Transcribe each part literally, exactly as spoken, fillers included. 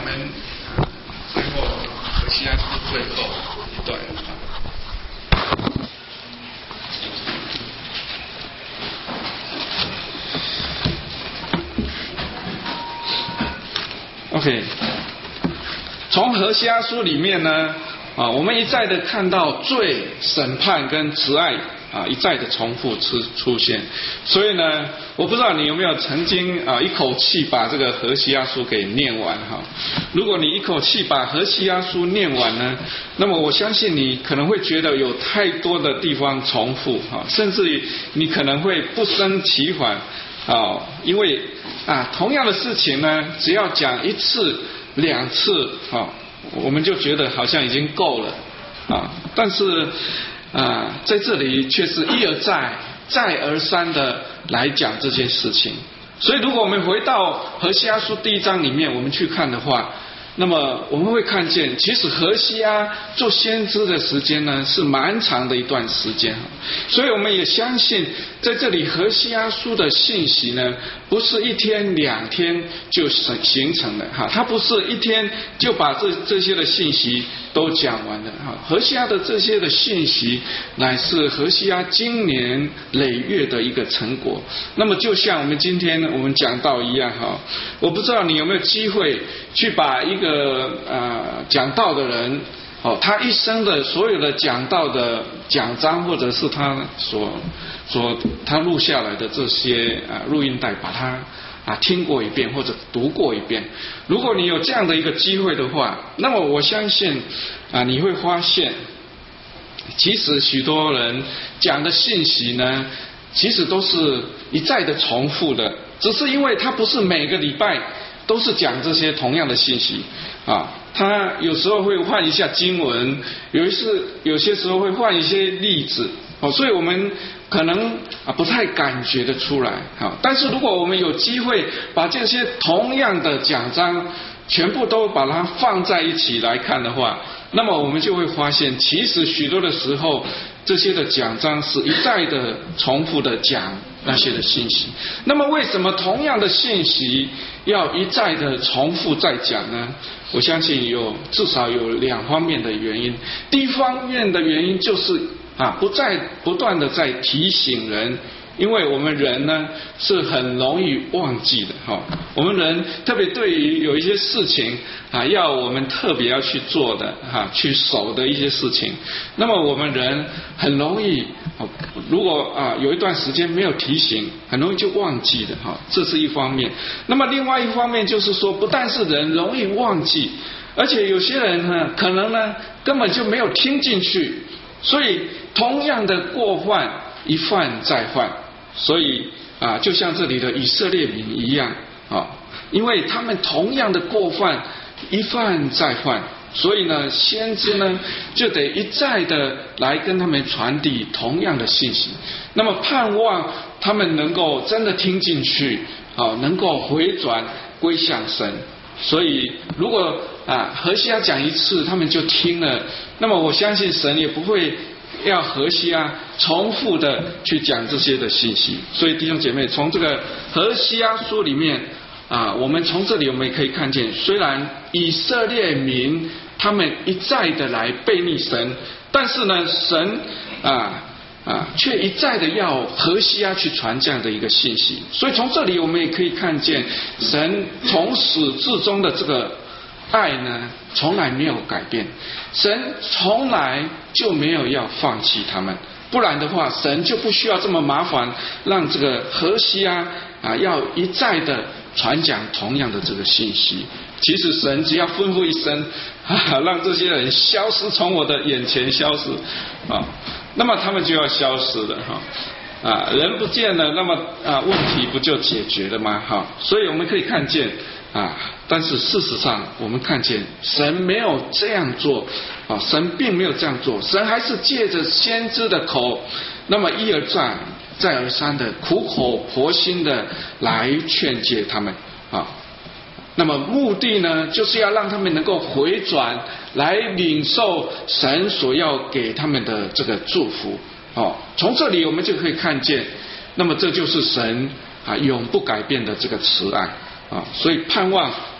我们最后何西阿书最后一段。OK， 从何西阿书里面呢，啊，我们一再的看到罪、审判跟慈爱啊一再的重复出出现，所以呢，我不知道你有没有曾经啊一口气把这个何西阿书给念完哈？如果你一口气把何西阿书念完呢，那么我相信你可能会觉得有太多的地方重复哈，甚至于你可能会不胜其烦啊，因为啊同样的事情呢，只要讲一次、两次啊，我们就觉得好像已经够了啊，但是啊，在这里却是一而再、再而三的来讲这些事情。所以，如果我们回到何西阿书第一章里面，我们去看的话，那么我们会看见，其实何西阿做先知的时间呢，是蛮长的一段时间。所以，我们也相信，在这里何西阿书的信息呢，不是一天两天就形成的哈，它不是一天就把这这些的信息都讲完了哈。何西阿的这些的信息，乃是何西阿经年累月的一个成果。那么，就像我们今天我们讲到一样哈，我不知道你有没有机会去把一个呃讲道的人哦，他一生的所有的讲道的讲章，或者是他所所他录下来的这些啊录音带，把它啊听过一遍或者读过一遍。如果你有这样的一个机会的话，那么我相信啊你会发现，其实许多人讲的信息呢，其实都是一再的重复的，只是因为他不是每个礼拜都是讲这些同样的信息啊，他有时候会换一下经文，有一次有些时候会换一些例子哦，所以我们可能啊不太感觉得出来啊。但是如果我们有机会把这些同样的讲章全部都把它放在一起来看的话，那么我们就会发现，其实许多的时候，这些的讲章是一再的重复的讲那些的信息。那么为什么同样的信息要一再的重复再讲呢？我相信有至少有两方面的原因。第一方面的原因就是啊，不再不断的在提醒人。因为我们人呢是很容易忘记的哈，我们人特别对于有一些事情啊，要我们特别要去做的哈，去守的一些事情，那么我们人很容易，如果啊有一段时间没有提醒，很容易就忘记的哈，这是一方面。那么另外一方面就是说，不但是人容易忘记，而且有些人呢，可能呢根本就没有听进去，所以同样的过犯一犯再犯。所以啊，就像这里的以色列民一样啊，因为他们同样的过犯一犯再犯，所以呢，先知呢就得一再的来跟他们传递同样的信息。那么盼望他们能够真的听进去啊，能够回转归向神。所以如果啊何西阿讲一次，他们就听了，那么我相信神也不会要何西阿重复的去讲这些的信息。所以弟兄姐妹，从这个何西阿书里面啊，我们从这里我们也可以看见，虽然以色列民他们一再的来背逆神，但是呢，神啊啊却一再的要何西阿去传这样的一个信息。所以从这里我们也可以看见，神从始至终的这个爱呢，从来没有改变，神从来就没有要放弃他们，不然的话，神就不需要这么麻烦，让这个何西阿啊要一再的传讲同样的这个信息。其实神只要吩咐一声，啊，让这些人消失，从我的眼前消失啊，那么他们就要消失了哈。啊，人不见了，那么啊问题不就解决了吗？哈，所以我们可以看见啊，但是事实上我们看见神没有这样做啊，神并没有这样做，神还是借着先知的口，那么一而再再而三的苦口婆心的来劝诫他们啊。那么目的呢，就是要让他们能够回转来领受神所要给他们的这个祝福。哦，从这里我们就可以看见，那么这就是神啊永不改变的这个慈爱啊，所以盼望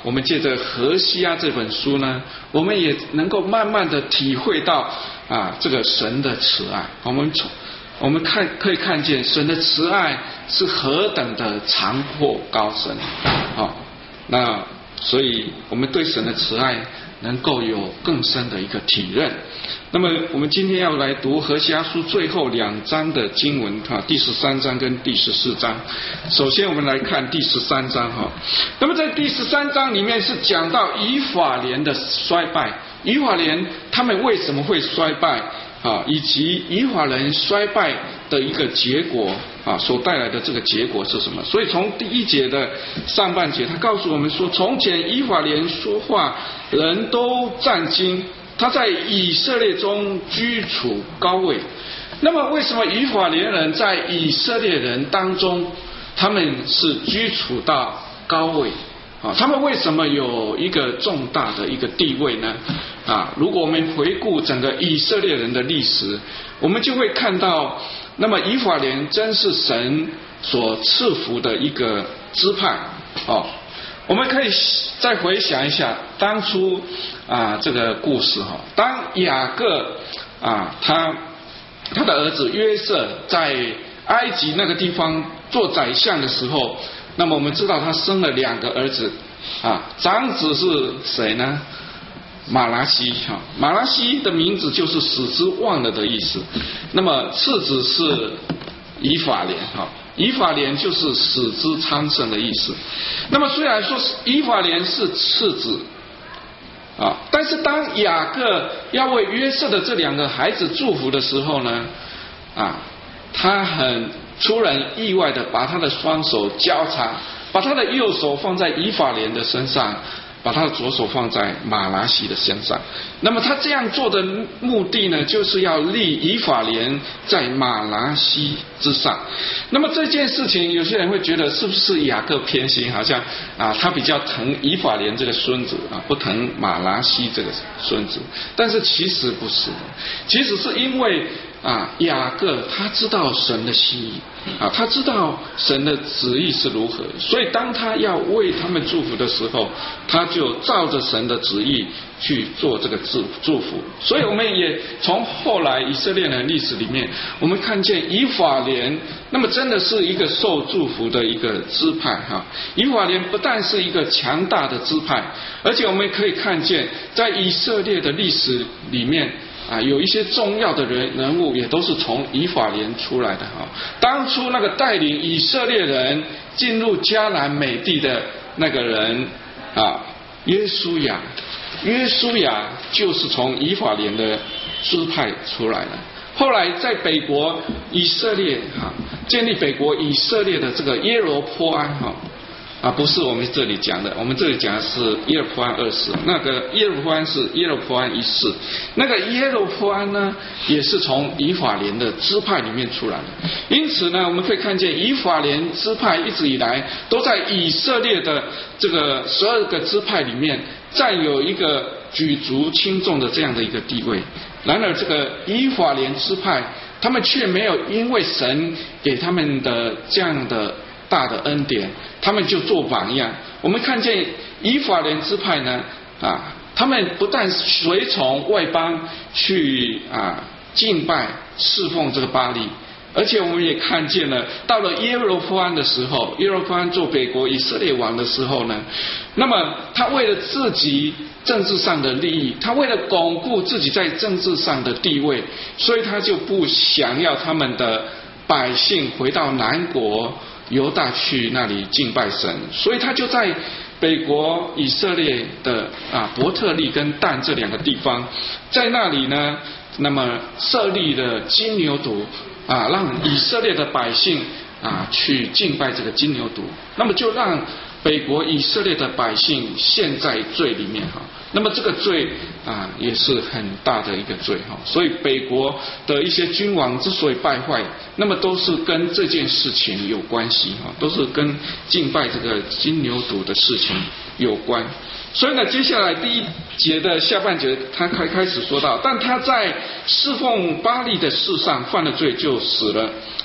我们借着何西阿这本书呢，我们也能够慢慢的体会到啊这个神的慈爱。我们从我们看可以看见神的慈爱是何等的长阔高深啊！那所以我们对神的慈爱能够有更深的一个体认。那么我们今天要来读何西阿书最后两章的经文哈，第十三章跟第十四章。首先我们来看第十三章哈。那么在第十三章里面是讲到以法莲的衰败，以法莲他们为什么会衰败啊，以及以法莲衰败的一个结果啊，所带来的这个结果是什么？所以从第一节的上半节，他告诉我们说，从前以法莲说话人都战惊，他在以色列中居处高位。那么为什么以法莲人在以色列人当中他们是居处到高位啊？他们为什么有一个重大的一个地位呢？啊，如果我们回顾整个以色列人的历史，我们就会看到，那么以法莲真是神所赐福的一个支派哦。我们可以再回想一下当初啊这个故事哈，当雅各啊他他的儿子约瑟在埃及那个地方做宰相的时候，那么我们知道他生了两个儿子啊，长子是谁呢？马拉西哈，马拉西的名字就是使之忘了的意思。那么次子是以法莲哈，以法莲就是使之昌盛的意思。那么虽然说以法莲是次子啊，但是当雅各要为约瑟的这两个孩子祝福的时候呢，啊，他很出人意外的把他的双手交叉，把他的右手放在以法莲的身上，把他的左手放在马拉西的身上。那么他这样做的目的呢，就是要立以法莲在马拉西之上。那么这件事情有些人会觉得是不是雅各偏心，好像啊他比较疼以法莲这个孙子啊，不疼马拉西这个孙子。但是其实不是的，其实是因为啊雅各他知道神的心意啊，他知道神的旨意是如何，所以当他要为他们祝福的时候，他就照着神的旨意去做这个祝福。所以我们也从后来以色列人的历史里面，我们看见以法莲那么真的是一个受祝福的一个支派哈。以法莲不但是一个强大的支派，而且我们可以看见在以色列的历史里面啊，有一些重要的人人物也都是从以法莲出来的哈。当初那个带领以色列人进入迦南美地的那个人啊，约书亚，约书亚就是从以法莲的支派出来的。后来在北国以色列哈，建立北国以色列的这个耶罗波安哈。啊，不是我们这里讲的，我们这里讲的是耶罗波安二世，那个耶罗波安是耶罗波安一世，那个耶罗波安呢，也是从以法莲的支派里面出来的。因此呢，我们可以看见以法莲支派一直以来都在以色列的这个十二个支派里面占有一个举足轻重的这样的一个地位。然而，这个以法莲支派，他们却没有因为神给他们的这样的大的恩典，他们就做榜样。我们看见以法莲支派呢，啊，他们不但随从外邦去啊敬拜侍奉这个巴力，而且我们也看见了，到了耶罗波安的时候，耶罗波安做北国以色列王的时候呢，那么他为了自己政治上的利益，他为了巩固自己在政治上的地位，所以他就不想要他们的百姓回到南国犹大去那里敬拜神，所以他就在北国以色列的啊伯特利跟但这两个地方，在那里呢，那么设立了金牛犊啊，让以色列的百姓啊去敬拜这个金牛犊，那么就让北国以色列的百姓陷在罪里面哈。那么这个罪啊也是很大的一个罪哈，所以北国的一些君王之所以败坏，那么都是跟这件事情有关系哈，都是跟敬拜这个金牛犊的事情有关。所以呢，接下来第一节的下半节，他开开始说到，但他在侍奉巴力的事上犯了罪，就死了，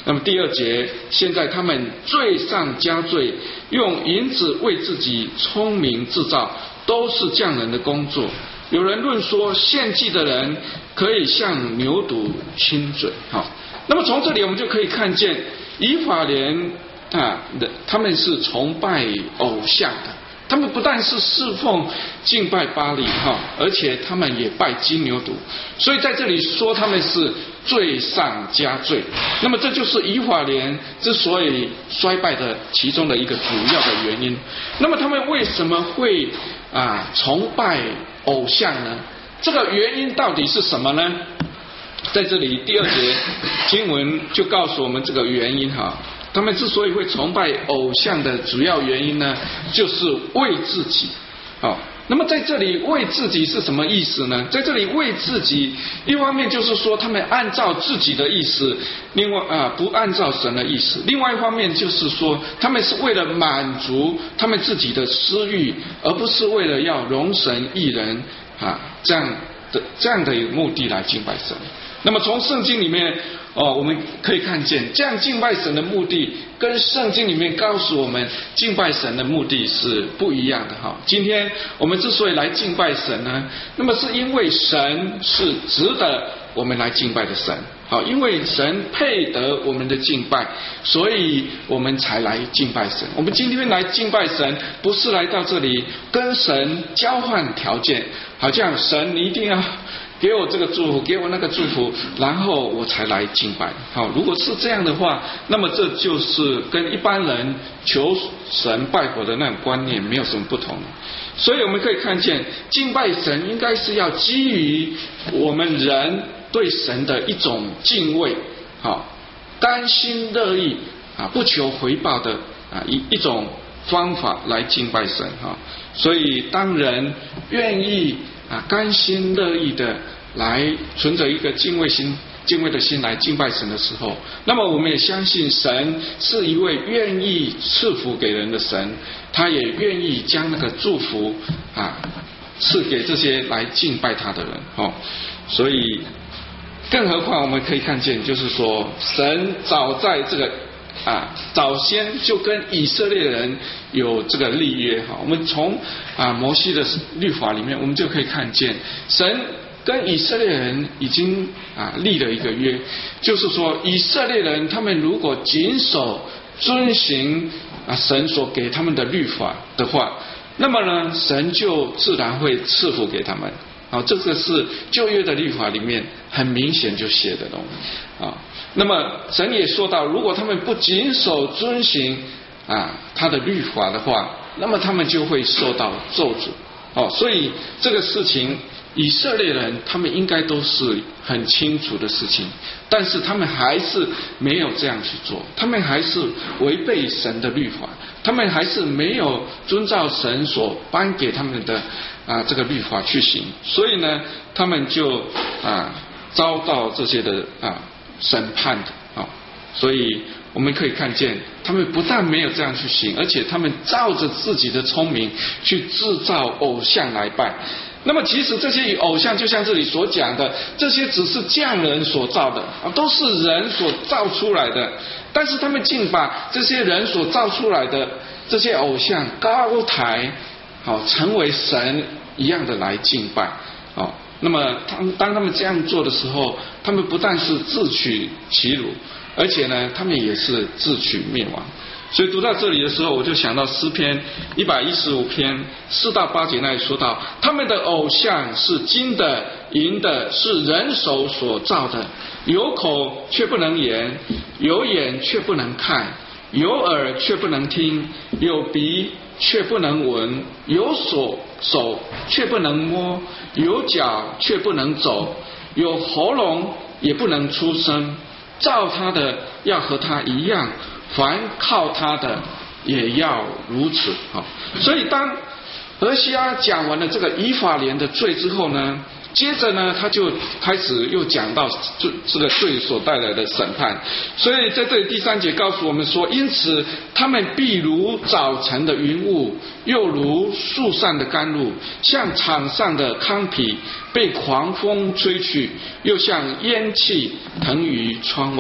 那么第二节，现在他们罪上加罪，用银子为自己聪明制造，都是匠人的工作。有人论说，献祭的人可以向牛犊亲嘴。好，那么从这里我们就可以看见以法莲啊，他们是崇拜偶像的。他们不但是侍奉敬拜巴力哈，而且他们也拜金牛犊，所以在这里说他们是罪上加罪。那么这就是以法莲之所以衰败的其中的一个主要的原因。那么他们为什么会啊崇拜偶像呢？这个原因到底是什么呢？在这里第二节经文就告诉我们这个原因哈。他们之所以会崇拜偶像的主要原因呢，就是为自己。好，那么在这里为自己是什么意思呢？在这里为自己，一方面就是说他们按照自己的意思，另外啊不按照神的意思；另外一方面就是说他们是为了满足他们自己的私欲，而不是为了要容神益人啊这样的这样的一个目的来敬拜神。那么从圣经里面哦，我们可以看见，这样敬拜神的目的跟圣经里面告诉我们敬拜神的目的是不一样的哈。今天我们之所以来敬拜神呢，那么是因为神是值得我们来敬拜的神，好，因为神配得我们的敬拜，所以我们才来敬拜神。我们今天来敬拜神，不是来到这里跟神交换条件，好像神你一定要给我这个祝福，给我那个祝福，然后我才来敬拜。好，如果是这样的话，那么这就是跟一般人求神拜佛的那种观念没有什么不同。所以我们可以看见，敬拜神应该是要基于我们人对神的一种敬畏，好，甘心乐意啊，不求回报的啊一一种方法来敬拜神哈。所以当人愿意啊，甘心乐意的来存着一个敬畏心、敬畏的心来敬拜神的时候，那么我们也相信神是一位愿意赐福给人的神，他也愿意将那个祝福啊赐给这些来敬拜他的人哦。所以，更何况我们可以看见，就是说，神早在这个啊，早先就跟以色列人有这个立约哈。我们从啊摩西的律法里面，我们就可以看见，神跟以色列人已经啊立了一个约，就是说以色列人他们如果谨守遵行啊神所给他们的律法的话，那么呢，神就自然会赐福给他们。好，这个是旧约的律法里面很明显就写的东西啊。那么神也说到，如果他们不谨守遵行啊他的律法的话，那么他们就会受到咒诅。哦，所以这个事情以色列人他们应该都是很清楚的事情，但是他们还是没有这样去做，他们还是违背神的律法，他们还是没有遵照神所颁给他们的啊这个律法去行，所以呢，他们就啊遭到这些的啊审判的啊，所以我们可以看见，他们不但没有这样去行，而且他们照着自己的聪明去制造偶像来拜。那么其实这些偶像就像这里所讲的，这些只是匠人所造的啊，都是人所造出来的，但是他们竟把这些人所造出来的这些偶像高抬，好成为神一样的来敬拜。好，那么当当他们这样做的时候，他们不但是自取其辱，而且呢，他们也是自取灭亡。所以读到这里的时候，我就想到诗篇一百一十五篇四到八节那里说到，他们的偶像是金的、银的，是人手所造的，有口却不能言，有眼却不能看，有耳却不能听，有鼻却不能闻，有手手却不能摸，有脚却不能走，有喉咙也不能出声。造他的要和他一样，凡靠他的也要如此。好，所以当何西阿讲完了这个以法莲的罪之后呢，接着呢，他就开始又讲到这这个罪所带来的审判。所以在这里第三节告诉我们说，因此他们必如早晨的云雾，又如树上的甘露，像场上的糠皮被狂风吹去，又像烟气腾于窗外。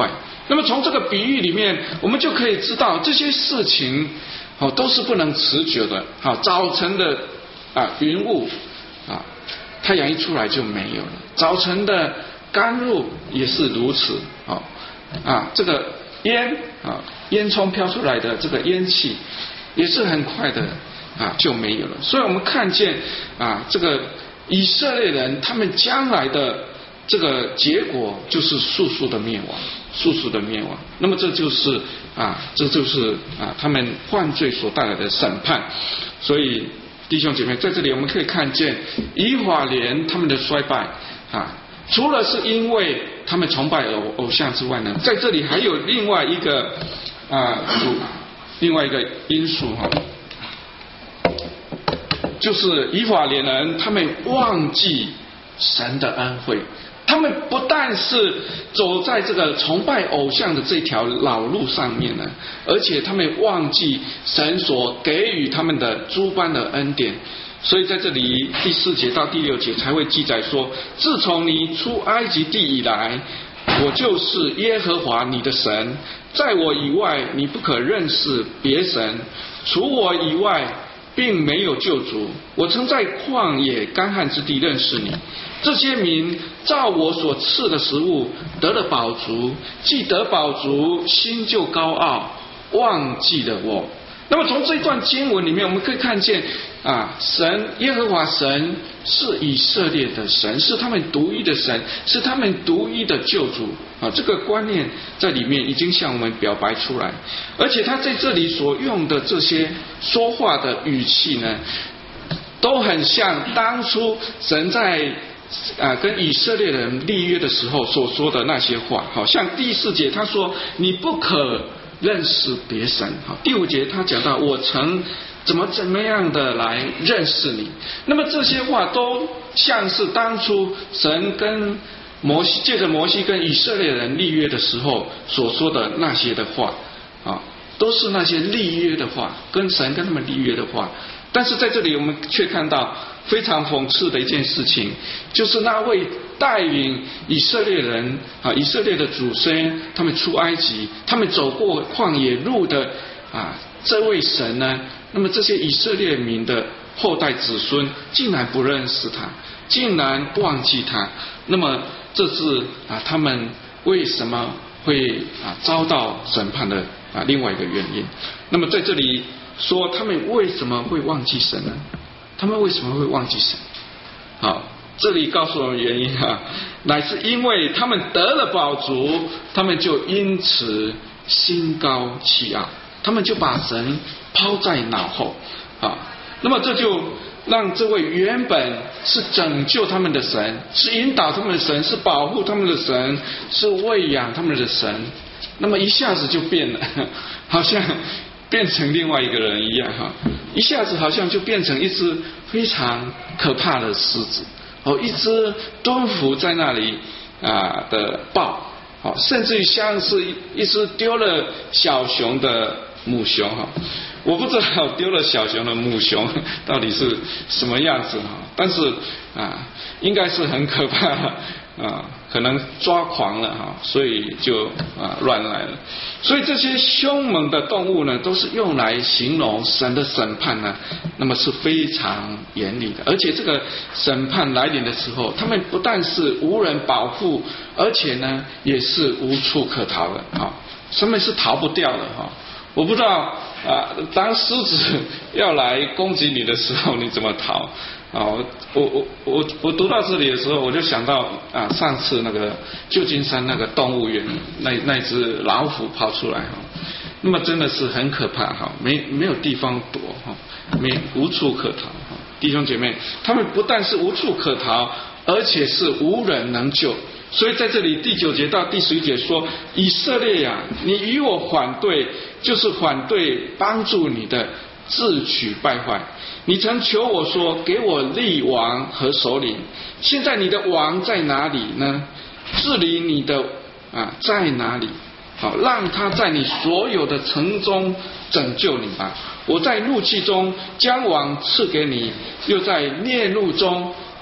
那么从这个比喻里面，我们就可以知道这些事情哦都是不能持久的。好，早晨的啊云雾啊，太阳一出来就没有了；早晨的甘露也是如此。啊啊，这个烟啊烟囱飘出来的这个烟气也是很快的啊就没有了。所以我们看见啊这个以色列人他们将来的这个结果就是速速的灭亡，速速的灭亡。那么这就是啊，这就是啊他们犯罪所带来的审判。所以弟兄姐妹，在这里我们可以看见以法莲他们的衰败啊，除了是因为他们崇拜偶偶像之外呢，在这里还有另外一个啊主另外一个因素哈、啊，就是以法莲人他们忘记神的恩惠。他们不但是走在这个崇拜偶像的这条老路上面呢，而且他们忘记神所给予他们的诸般的恩典。所以在这里第四节到第六节才会记载说，自从你出埃及地以来，我就是耶和华你的神，在我以外你不可认识别神，除我以外并没有救主。我曾在旷野干旱之地认识你。这些民照我所赐的食物得了饱足，既得饱足，心就高傲，忘记了我。那么从这一段经文里面，我们可以看见啊，神耶和华神是以色列的神，是他们独一的神，是他们独一的救主啊。这个观念在里面已经向我们表白出来，而且他在这里所用的这些说话的语气呢，都很像当初神在啊，跟以色列人立约的时候所说的那些话。好像第四节他说你不可认识别神。好，第五节他讲到我曾怎么怎么样的来认识你。那么这些话都像是当初神跟摩西借着摩西跟以色列人立约的时候所说的那些的话啊，都是那些立约的话，跟神跟他们立约的话。但是在这里我们却看到非常讽刺的一件事情，就是那位带领以色列人啊，以色列的祖先他们出埃及，他们走过旷野路的啊这位神呢，那么这些以色列民的后代子孙竟然不认识他，竟然忘记他。那么这是啊他们为什么会啊遭到审判的啊另外一个原因。那么在这里说他们为什么会忘记神呢？他们为什么会忘记神？好，这里告诉我们原因啊，乃是因为他们得了饱足，他们就因此心高气傲，他们就把神抛在脑后啊。那么这就让这位原本是拯救他们的神，是引导他们的神，是保护他们的神，是喂养他们的神，那么一下子就变了，好像变成另外一个人一样哈，一下子好像就变成一只非常可怕的狮子哦，一只蹲伏在那里啊的豹哦，甚至于像是一只丢了小熊的母熊哈。我不知道丢了小熊的母熊到底是什么样子哈，但是啊，应该是很可怕啊，可能抓狂了哈，所以就啊乱来了。所以这些凶猛的动物呢，都是用来形容神的审判呢，那么是非常严厉的。而且这个审判来临的时候，他们不但是无人保护，而且呢也是无处可逃的啊，他们是逃不掉的哈。我不知道啊，当狮子要来攻击你的时候，你怎么逃？啊，我我我我读到这里的时候，我就想到啊，上次那个旧金山那个动物园，那那只老虎跑出来哈，那么真的是很可怕哈，没没有地方躲哈，没无处可逃哈。弟兄姐妹，他们不但是无处可逃，而且是无人能救。所以在这里第九节到第十一节说，以色列呀、啊，你与我反对，就是反对帮助你的，自取败坏。你曾求我说，给我立王和首领，现在你的王在哪里呢？治理你的啊在哪里？好，让他在你所有的城中拯救你吧。我在怒气中将王赐给你，又在烈怒中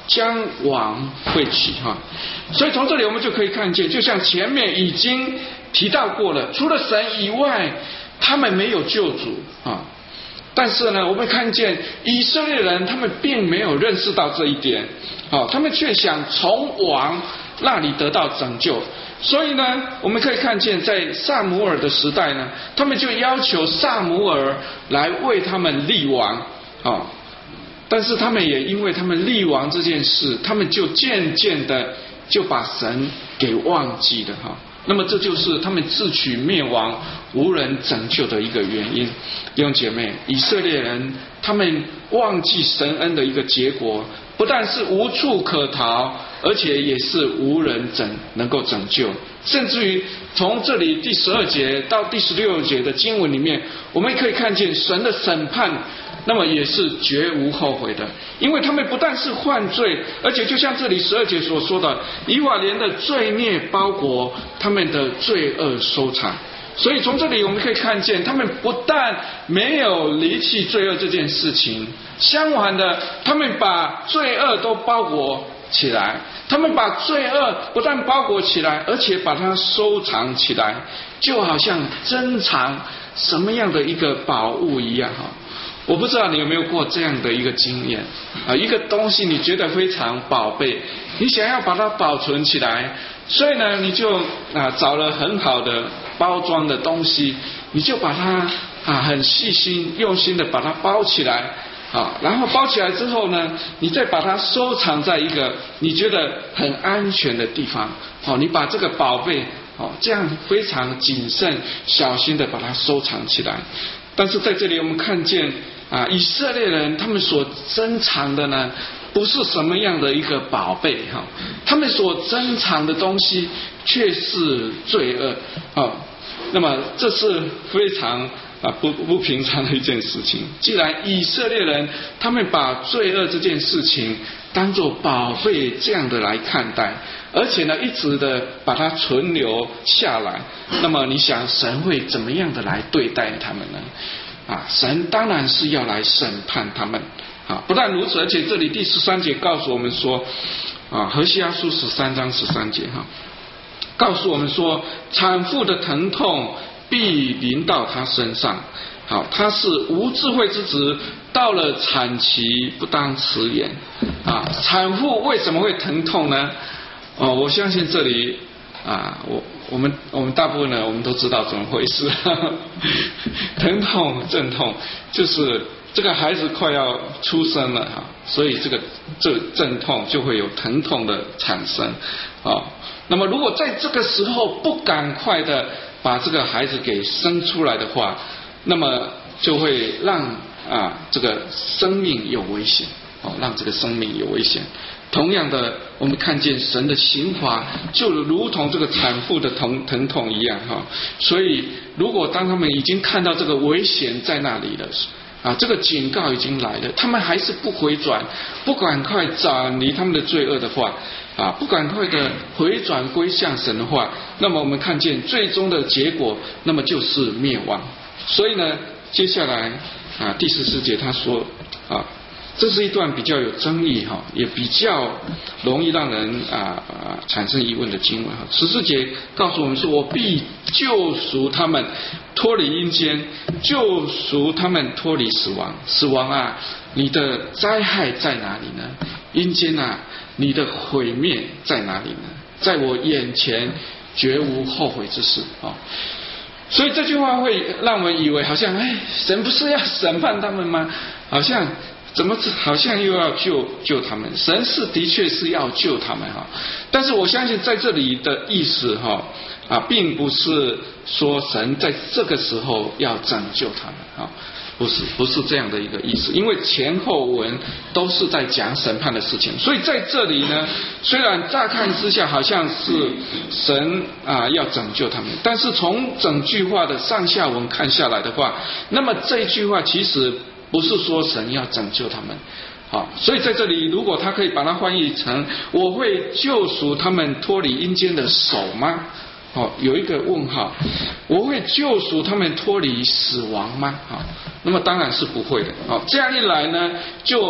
将王会起哈。所以从这里我们就可以看见，就像前面已经提到过了，除了神以外，他们没有救主啊。但是呢，我们看见以色列人他们并没有认识到这一点，啊，他们却想从王那里得到拯救。所以呢，我们可以看见在撒母耳的时代呢，他们就要求撒母耳来为他们立王啊。但是他们也因为他们立王这件事，他们就渐渐的就把神给忘记了哈。那么这就是他们自取灭亡、无人拯救的一个原因。弟兄姐妹，以色列人他们忘记神恩的一个结果，不但是无处可逃，而且也是无人拯能够拯救。甚至于从这里第十二节到第十六节的经文里面，我们可以看见神的审判，那么也是绝无后悔的。因为他们不但是犯罪，而且就像这里十二节所说的，以法莲的罪孽包裹他们的罪恶收场。所以从这里我们可以看见，他们不但没有离弃罪恶这件事情，相反的，他们把罪恶都包裹起来，他们把罪恶不但包裹起来，而且把它收藏起来，就好像珍藏什么样的一个宝物一样哈。我不知道你有没有过这样的一个经验啊？一个东西你觉得非常宝贝，你想要把它保存起来，所以呢，你就啊找了很好的包装的东西，你就把它啊很细心用心的把它包起来啊，然后包起来之后呢，你再把它收藏在一个你觉得很安全的地方。好，你把这个宝贝哦这样非常谨慎小心的把它收藏起来。但是在这里我们看见啊，以色列人他们所珍藏的呢，不是什么样的一个宝贝哈，他们所珍藏的东西却是罪恶啊。那么这是非常啊不不平常的一件事情。既然以色列人他们把罪恶这件事情当作宝贝这样的来看待，而且呢一直的把它存留下来，那么你想神会怎么样的来对待他们呢？啊，神当然是要来审判他们啊！不但如此，而且这里第十三节告诉我们说，啊，何西阿书十三章十三节哈，告诉我们说，产妇的疼痛必临到他身上。好，他是无智慧之子，到了产期不当迟延啊！产妇为什么会疼痛呢？哦，我相信这里啊，我我们我们大部分人我们都知道怎么回事，呵呵疼痛阵痛就是这个孩子快要出生了哈，所以这个这个阵痛就会有疼痛的产生啊。那么如果在这个时候不赶快的把这个孩子给生出来的话，那么就会让啊这个生命有危险哦，让这个生命有危险。同样的，我们看见神的刑罚就如同这个产妇的疼疼痛一样哈。所以，如果当他们已经看到这个危险在那里了啊，这个警告已经来了，他们还是不回转，不赶快转离他们的罪恶的话啊，不赶快的回转归向神的话，那么我们看见最终的结果，那么就是灭亡。所以呢，接下来啊第十四节他说啊。这是一段比较有争议哈，也比较容易让人啊啊产生疑问的经文哈。十四节告诉我们说，我必救赎他们脱离阴间，救赎他们脱离死亡。死亡啊，你的灾害在哪里呢？阴间啊，你的毁灭在哪里呢？在我眼前绝无后悔之事啊。所以这句话会让我们以为好像哎，神不是要审判他们吗？好像怎么好像又要救救他们？神是的确是要救他们哈，但是我相信在这里的意思哈啊，并不是说神在这个时候要拯救他们啊，不是不是这样的一个意思，因为前后文都是在讲审判的事情，所以在这里呢，虽然乍看之下好像是神啊要拯救他们，但是从整句话的上下文看下来的话，那么这一句话其实不是说神要拯救他们，好，所以在这里如果他可以把它翻译成我会救赎他们脱离阴间的手吗？好，有一个问号，我会救赎他们脱离死亡吗？好，那么当然是不会的。好，这样一来呢，就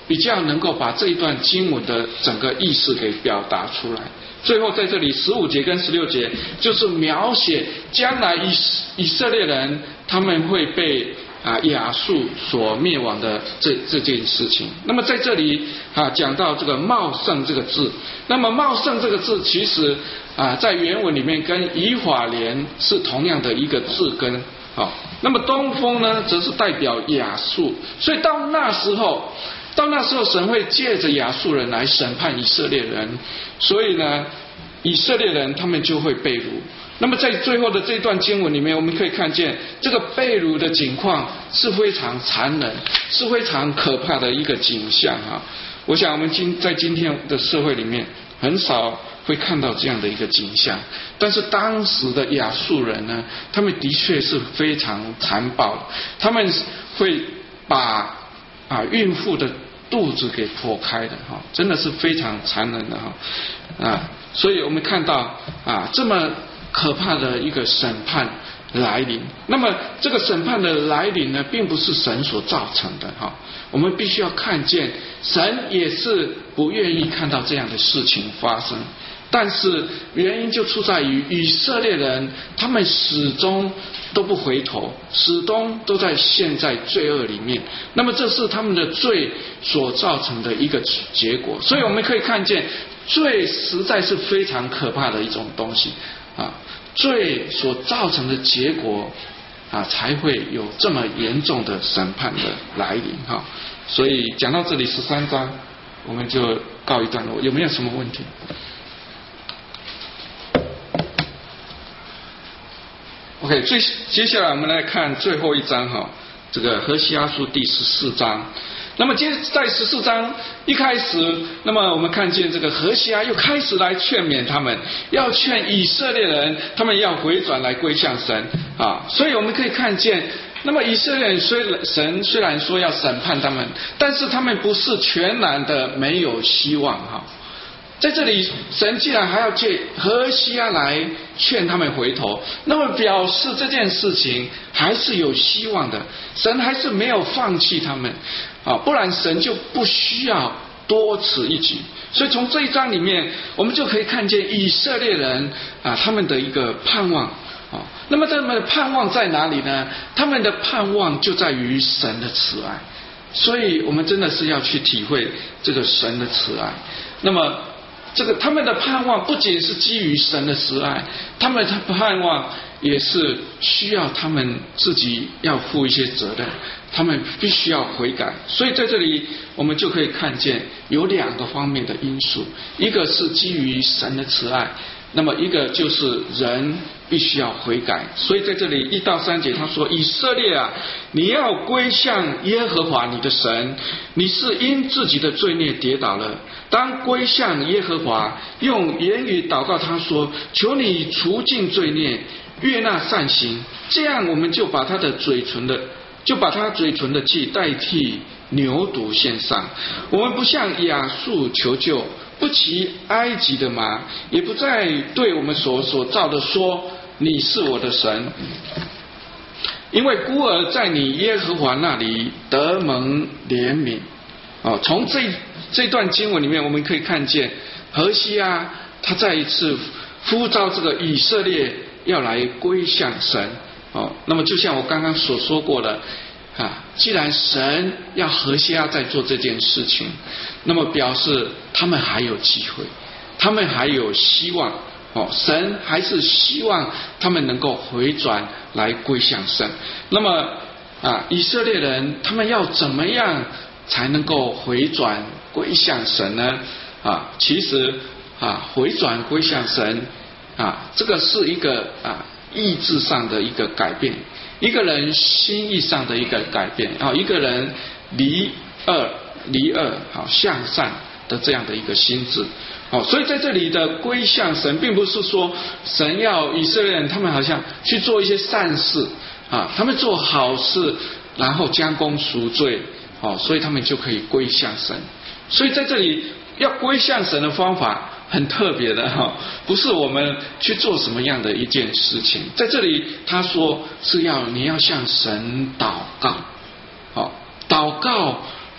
比较能够把这一段经文的整个意思给表达出来。最后在这里十五节跟十六节就是描写将来以以色列人他们会被啊亚述所灭亡的这这件事情。那么在这里啊讲到这个茂盛这个字，那么茂盛这个字其实啊在原文里面跟以法莲是同样的一个字根。好，那么东风呢则是代表亚述，所以到那时候到那时候神会借着亚述人来审判以色列人，所以呢以色列人他们就会被掳。那么在最后的这段经文里面，我们可以看见这个被掳的景况是非常残忍，是非常可怕的一个景象啊！我想我们今在今天的社会里面很少会看到这样的一个景象，但是当时的亚述人呢，他们的确是非常残暴，他们会把啊孕妇的肚子给剖开的哈，真的是非常残忍的哈啊！所以我们看到啊这么可怕的一个审判来临，那么这个审判的来临呢，并不是神所造成的哈。我们必须要看见，神也是不愿意看到这样的事情发生，但是原因就出在于以色列人，他们始终都不回头，始终都在陷在罪恶里面。那么这是他们的罪所造成的一个结果。所以我们可以看见，罪实在是非常可怕的一种东西啊。罪所造成的结果啊，才会有这么严重的审判的来临哈。所以讲到这里十三章，我们就告一段落。有没有什么问题？OK， 最接下来我们来看最后一章哈，这个何西阿书第十四章。那么接在十四章一开始，那么我们看见这个何西阿又开始来劝勉他们，要劝以色列人，他们要回转来归向神啊。所以我们可以看见，那么以色列人虽然神虽然说要审判他们，但是他们不是全然的没有希望哈。在这里，神既然还要借何西阿来劝他们回头，那么表示这件事情还是有希望的，神还是没有放弃他们啊，不然神就不需要多此一举。所以从这一章里面，我们就可以看见以色列人啊他们的一个盼望啊。那么他们的盼望在哪里呢？他们的盼望就在于神的慈爱。所以我们真的是要去体会这个神的慈爱。那么这个他们的盼望不仅是基于神的慈爱，他们的盼望也是需要他们自己要负一些责任，他们必须要悔改。所以在这里我们就可以看见有两个方面的因素，一个是基于神的慈爱，那么一个就是人必须要悔改。所以在这里一到三节他说，以色列啊，你要归向耶和华你的神，你是因自己的罪孽跌倒了，当归向耶和华，用言语祷告他说，求你除尽罪孽，悦纳善行，这样我们就把他的嘴唇的就把他嘴唇的气代替牛犊献上。我们不向亚述求救，不骑埃及的马，也不再对我们所所造的说，你是我的神，因为孤儿在你耶和华那里得蒙怜悯。哦，从这这段经文里面，我们可以看见何西阿他再一次呼召这个以色列要来归向神。哦，那么就像我刚刚所说过的啊，既然神要何西阿在做这件事情，那么表示他们还有机会，他们还有希望。哦，神还是希望他们能够回转来归向神。那么啊，以色列人他们要怎么样才能够回转归向神呢？啊，其实啊，回转归向神啊，这个是一个啊意志上的一个改变，一个人心意上的一个改变啊，一个人离恶离恶好向善的这样的一个心智。好，所以在这里的归向神，并不是说神要以色列人他们好像去做一些善事啊，他们做好事，然后将功赎罪，哦，所以他们就可以归向神。所以在这里要归向神的方法很特别的哈，不是我们去做什么样的一件事情，在这里他说是要你要向神祷告，好，祷告啊，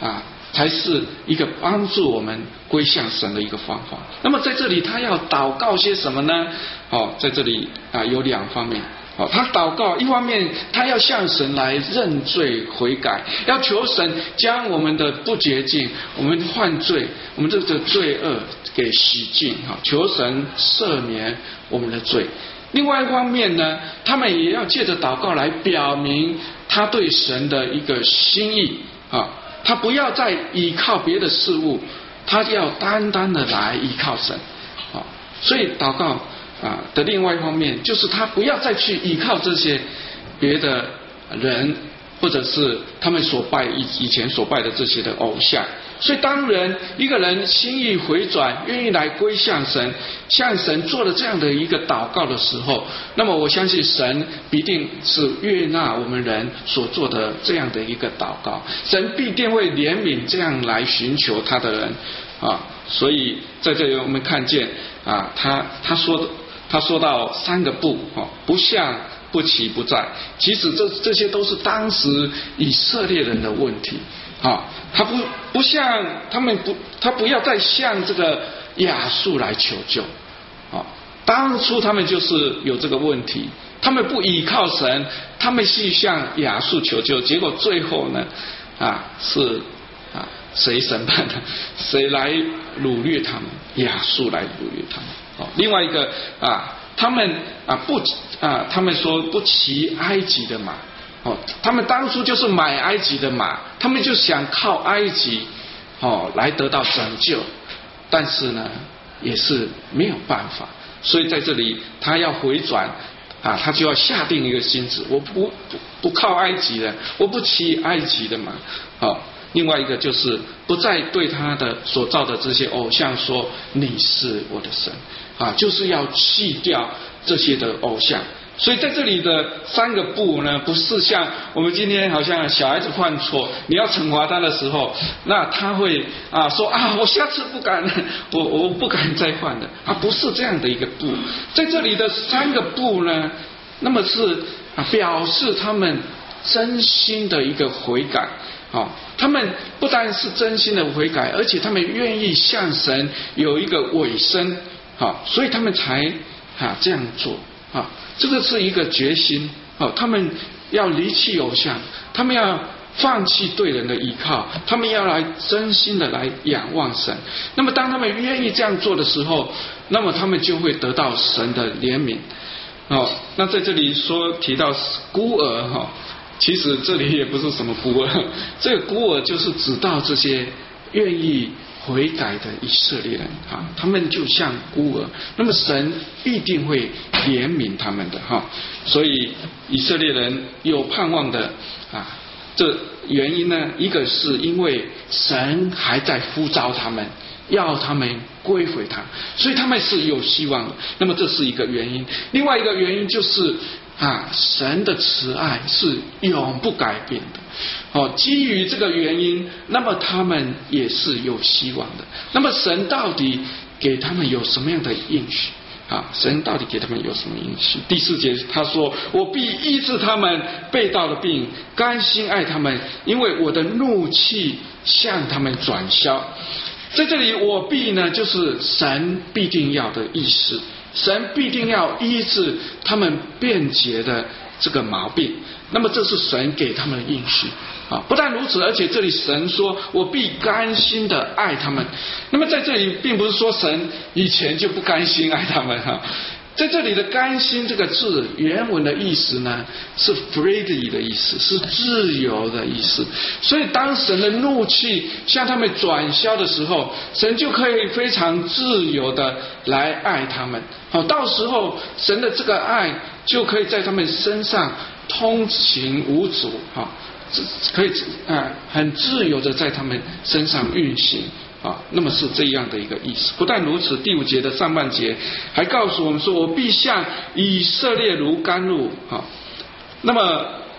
才是一个帮助我们归向神的一个方法。那么在这里他要祷告些什么呢？哦，在这里啊有两方面。哦，他祷告一方面他要向神来认罪悔改，要求神将我们的不洁净、我们犯罪、我们这个罪恶给洗净，哈，求神赦免我们的罪。另外一方面呢，他们也要借着祷告来表明他对神的一个心意啊，他不要再依靠别的事物，他要单单的来依靠神啊。所以祷告啊的另外一方面，就是他不要再去依靠这些别的人，或者是他们所拜以以前所拜的这些的偶像。所以当人一个人心意回转，愿意来归向神，向神做了这样的一个祷告的时候，那么我相信神必定是悦纳我们人所做的这样的一个祷告，神必定会怜悯这样来寻求他的人啊。所以在这里我们看见啊，他他说他说到三个不啊，不向、不期、不在。其实这这些都是当时以色列人的问题啊，他不不向他们不，他不要再向这个亚述来求救啊。当初他们就是有这个问题，他们不依靠神，他们是向亚述求救，结果最后呢啊是啊谁审判的？谁来掳掠他们？亚述来掳掠他们。哦，另外一个啊，他们啊不啊，他们说不骑埃及的马。哦，他们当初就是买埃及的马，他们就想靠埃及哦来得到拯救，但是呢也是没有办法，所以在这里他要回转啊，他就要下定一个心志，我不不不靠埃及的，我不骑埃及的马。哦，另外一个就是不再对他的所造的这些偶像说你是我的神啊，就是要弃掉这些的偶像。所以在这里的三个不呢，不是像我们今天好像小孩子犯错，你要惩罚他的时候，那他会啊说啊，我下次不敢，我我不敢再犯了啊，不是这样的一个不。在这里的三个不呢，那么是啊表示他们真心的一个悔改啊，他们不但是真心的悔改，而且他们愿意向神有一个委身啊，所以他们才啊这样做啊。这个是一个决心哦，他们要离弃偶像，他们要放弃对人的依靠，他们要来真心的来仰望神。那么当他们愿意这样做的时候，那么他们就会得到神的怜悯哦。那在这里说提到孤儿哈，其实这里也不是什么孤儿，这个孤儿就是指到这些愿意悔改的以色列人啊，他们就像孤儿，那么神必定会怜悯他们的哈。所以以色列人有盼望的啊，这原因呢，一个是因为神还在呼召他们，要他们归回他，所以他们是有希望的。那么这是一个原因，另外一个原因就是啊，神的慈爱是永不改变的。哦，基于这个原因，那么他们也是有希望的。那么神到底给他们有什么样的应许啊？神到底给他们有什么应许？第四节他说：“我必医治他们背道的病，甘心爱他们，因为我的怒气向他们转消。”在这里，我必呢，就是神必定要的意思。神必定要医治他们便捷的这个毛病，那么这是神给他们的应许啊！不但如此，而且这里神说：“我必甘心的爱他们。”那么在这里，并不是说神以前就不甘心爱他们哈。在这里的甘心这个字原文的意思呢，是 freely 的意思，是自由的意思。所以当神的怒气向他们转消的时候，神就可以非常自由的来爱他们。好，到时候神的这个爱就可以在他们身上通行无阻，哈，可以啊很自由的在他们身上运行。啊，那么是这样的一个意思。不但如此，第五节的上半节还告诉我们说：“我必向以色列如甘露。”啊，那么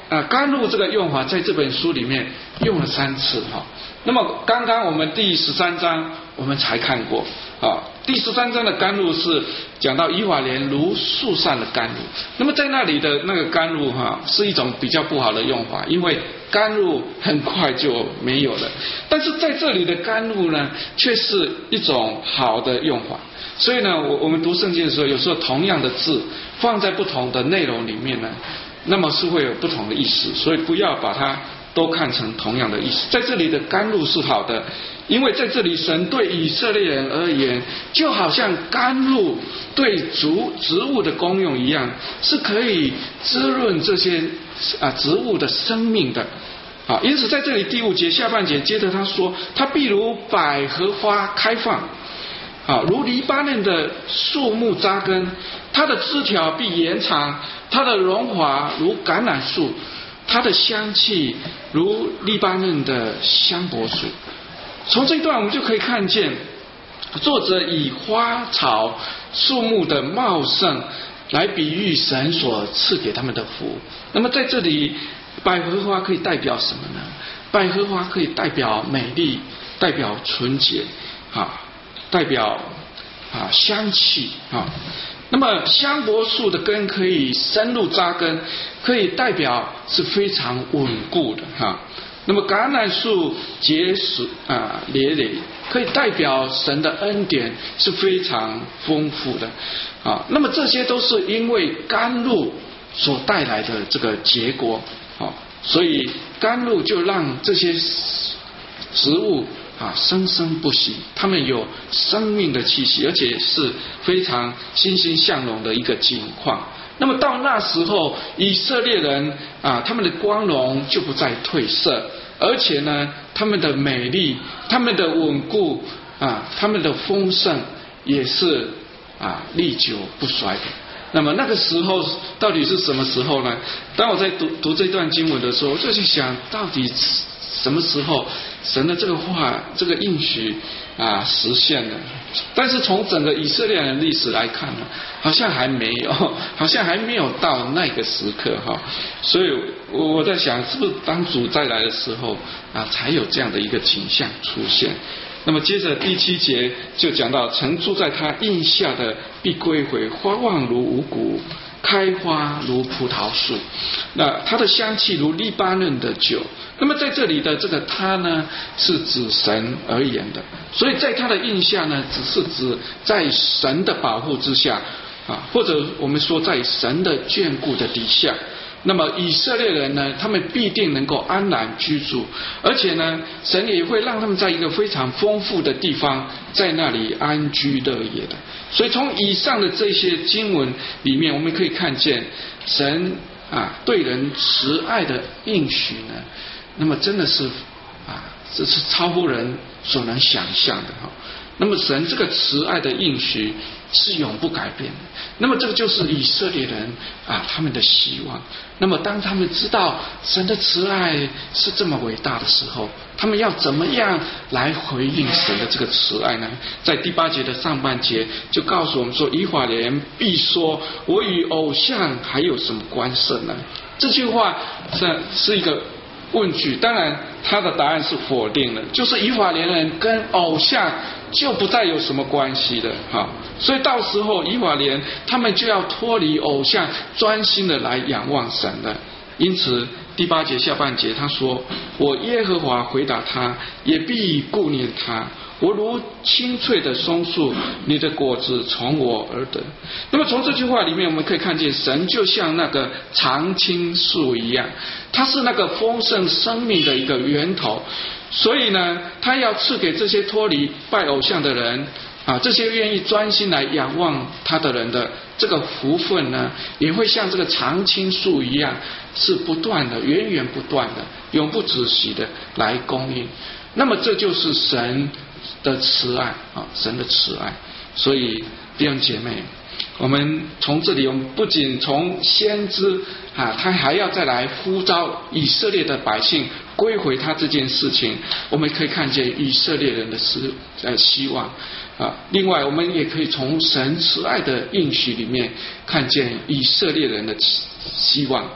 呃甘露这个用法在这本书里面用了三次哈。那么刚刚我们第十三章我们才看过啊，第十三章的甘露是讲到以法莲如树上的甘露。那么在那里的那个甘露哈，是一种比较不好的用法，因为甘露很快就没有了。但是在这里的甘露呢，却是一种好的用法。所以呢，我我们读圣经的时候，有时候同样的字放在不同的内容里面呢，那么是会有不同的意思，所以不要把它都看成同样的意思。在这里的甘露是好的，因为在这里神对以色列人而言，就好像甘露对植植物的功用一样，是可以滋润这些啊植物的生命的。啊，因此在这里第五节下半节，接着他说，它必如百合花开放，啊，如黎巴嫩的树木扎根，它的枝条必延长，它的荣华如橄榄树，它的香气如黎巴嫩的香柏树。从这一段我们就可以看见，作者以花草树木的茂盛来比喻神所赐给他们的福。那么在这里，百合花可以代表什么呢？百合花可以代表美丽，代表纯洁，啊，代表啊香气啊。那么香柏树的根可以深入扎根，可以代表是非常稳固的哈、啊。那么橄榄树结实啊累累，可以代表神的恩典是非常丰富的啊。那么这些都是因为甘露所带来的这个结果啊，所以甘露就让这些植物啊生生不息，它们有生命的气息，而且是非常欣欣向荣的一个景况。那么到那时候，以色列人啊，他们的光荣就不再褪色，而且呢，他们的美丽、他们的稳固啊、他们的丰盛也是啊历久不衰的。那么那个时候到底是什么时候呢？当我在读读这段经文的时候，我就去想到底什么时候神的这个话、这个应许啊实现了。但是从整个以色列人的历史来看呢，好像还没有，好像还没有到那个时刻哈。所以我在想，是不是当主再来的时候啊，才有这样的一个景象出现？那么接着第七节就讲到，曾住在他荫下的必归回，花旺如五谷，开花如葡萄树，那它的香气如黎巴嫩的酒。那么在这里的这个他呢，是指神而言的，所以在他的荫下呢，只是指在神的保护之下啊，或者我们说在神的眷顾的底下。那么以色列人呢，他们必定能够安然居住，而且呢，神也会让他们在一个非常丰富的地方，在那里安居乐业的。所以从以上的这些经文里面，我们可以看见神啊对人慈爱的应许呢，那么真的是啊，这是超乎人所能想象的哈。那么神这个慈爱的应许是永不改变的。那么这个就是以色列人啊他们的希望。那么当他们知道神的慈爱是这么伟大的时候，他们要怎么样来回应神的这个慈爱呢？在第八节的上半节就告诉我们说，以法莲必说，我与偶像还有什么关系呢？这句话是是一个问句，当然他的答案是否定的，就是以法莲人跟偶像就不再有什么关系了哈。所以到时候以法莲他们就要脱离偶像，专心的来仰望神了。因此第八节下半节他说，我耶和华回答他，也必顾念他，我如青翠的松树，你的果子从我而得。那么从这句话里面我们可以看见，神就像那个常青树一样，它是那个丰盛生命的一个源头。所以呢，他要赐给这些脱离拜偶像的人啊，这些愿意专心来仰望他的人的这个福分呢，也会像这个常青树一样，是不断的、源源不断的、永不止息的来供应。那么这就是神的慈爱啊，神的慈爱。所以弟兄姐妹，我们从这里，我们不仅从先知啊，他还要再来呼召以色列的百姓归回他这件事情，我们可以看见以色列人的希呃希望啊。另外，我们也可以从神慈爱的应许里面看见以色列人的希望。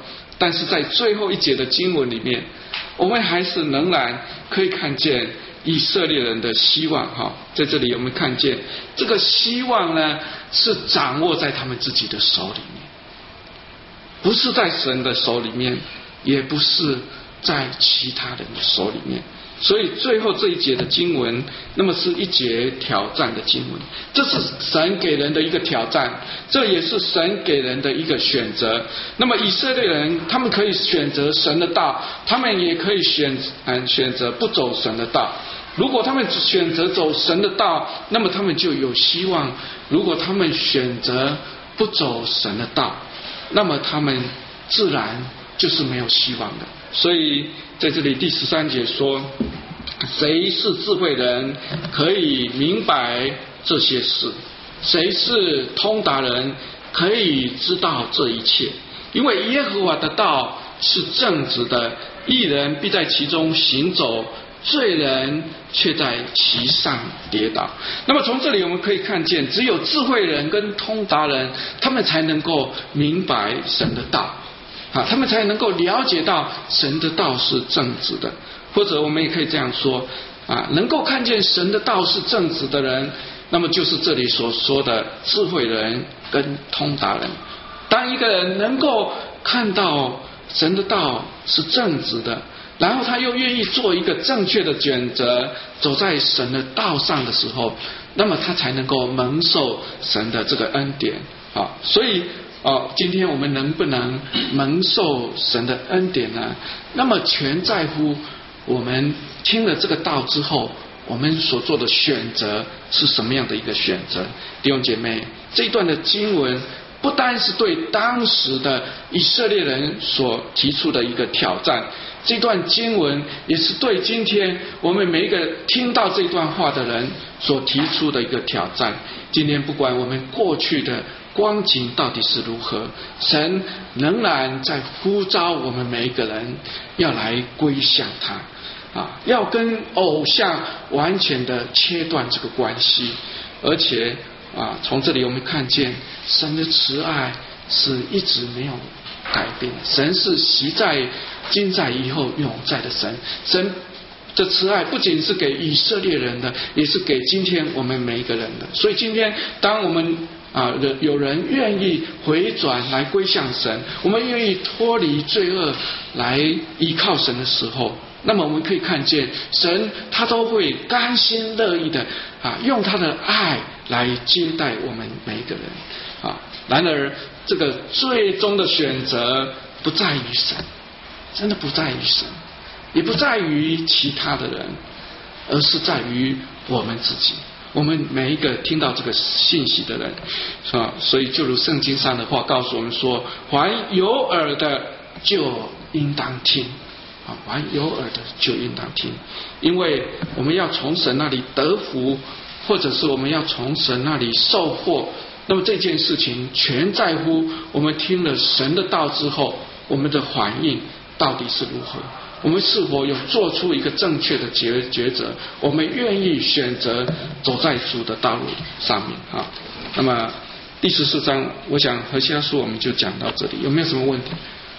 但是在最后一节的经文里面，我们还是仍然可以看见以色列人的希望哈，在这里我们看见这个希望呢，是掌握在他们自己的手里面，不是在神的手里面，也不是在其他人的手里面。所以最后这一节的经文，那么是一节挑战的经文，这是神给人的一个挑战，这也是神给人的一个选择。那么以色列人他们可以选择神的道，他们也可以选嗯选择不走神的道。如果他们选择走神的道，那么他们就有希望；如果他们选择不走神的道，那么他们自然就是没有希望的。所以在这里第十三节说，谁是智慧人，可以明白这些事？谁是通达人，可以知道这一切？因为耶和华的道是正直的，义人必在其中行走，罪人却在其上跌倒。那么从这里我们可以看见，只有智慧人跟通达人，他们才能够明白神的道啊，他们才能够了解到神的道是正直的。或者我们也可以这样说啊，能够看见神的道是正直的人，那么就是这里所说的智慧人跟通达人。当一个人能够看到神的道是正直的，然后他又愿意做一个正确的选择，走在神的道上的时候，那么他才能够蒙受神的这个恩典啊。所以哦，今天我们能不能蒙受神的恩典呢？那么全在乎我们听了这个道之后，我们所做的选择是什么样的一个选择。弟兄姐妹，这一段的经文不单是对当时的以色列人所提出的一个挑战，这段经文也是对今天我们每一个听到这段话的人所提出的一个挑战。今天不管我们过去的光景到底是如何，神仍然在呼召我们每一个人要来归向他啊，要跟偶像完全的切断这个关系。而且啊，从这里我们看见神的慈爱是一直没有改变，神是昔在今在以后永在的神。神的慈爱不仅是给以色列人的，也是给今天我们每一个人的。所以今天当我们啊，有人愿意回转来归向神，我们愿意脱离罪恶来依靠神的时候，那么我们可以看见神他都会甘心乐意的啊，用他的爱来接待我们每一个人啊。然而这个最终的选择不在于神，真的不在于神，也不在于其他的人，而是在于我们自己。我们每一个听到这个信息的人啊，所以就如圣经上的话告诉我们说，凡有耳的就应当听啊，凡有耳的就应当听。因为我们要从神那里得福，或者是我们要从神那里受获，那么这件事情全在乎我们听了神的道之后，我们的反应到底是如何，我们是否有做出一个正确的抉抉择，我们愿意选择走在主的道路上面啊。那么第十四章我想何西阿书我们就讲到这里，有没有什么问题？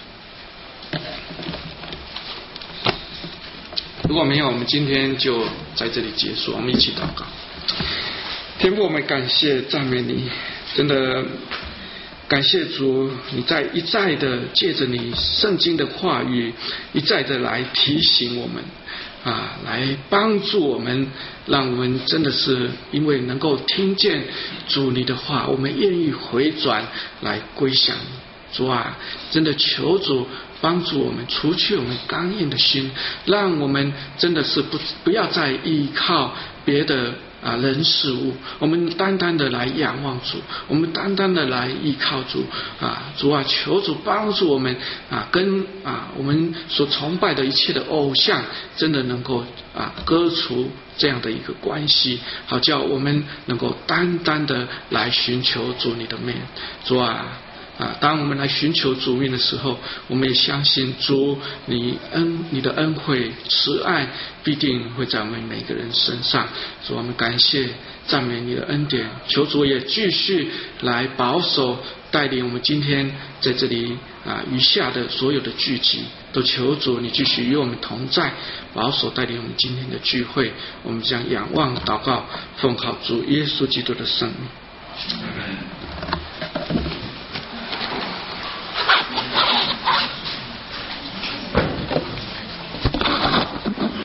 如果没有，我们今天就在这里结束，我们一起祷告。天父，我们感谢赞美你，真的感谢主，你在一再的借着你圣经的话语，一再的来提醒我们啊，来帮助我们，让我们真的是因为能够听见主你的话，我们愿意回转来归向你。主啊，真的求主帮助我们除去我们刚硬的心，让我们真的是不不要再依靠别的啊人事物，我们单单的来仰望主，我们单单的来依靠主啊。主啊，求主帮助我们啊，跟啊我们所崇拜的一切的偶像真的能够啊割除这样的一个关系，好叫我们能够单单的来寻求主你的面。主啊， 啊，当我们来寻求主名的时候，我们也相信主你恩你的恩惠慈爱必定会在我们每个人身上。主，我们感谢赞美你的恩典，求主也继续来保守带领我们今天在这里啊余下的所有的聚集，都求主你继续与我们同在，保守带领我们今天的聚会。我们将仰望祷告，奉靠主耶稣基督的圣名。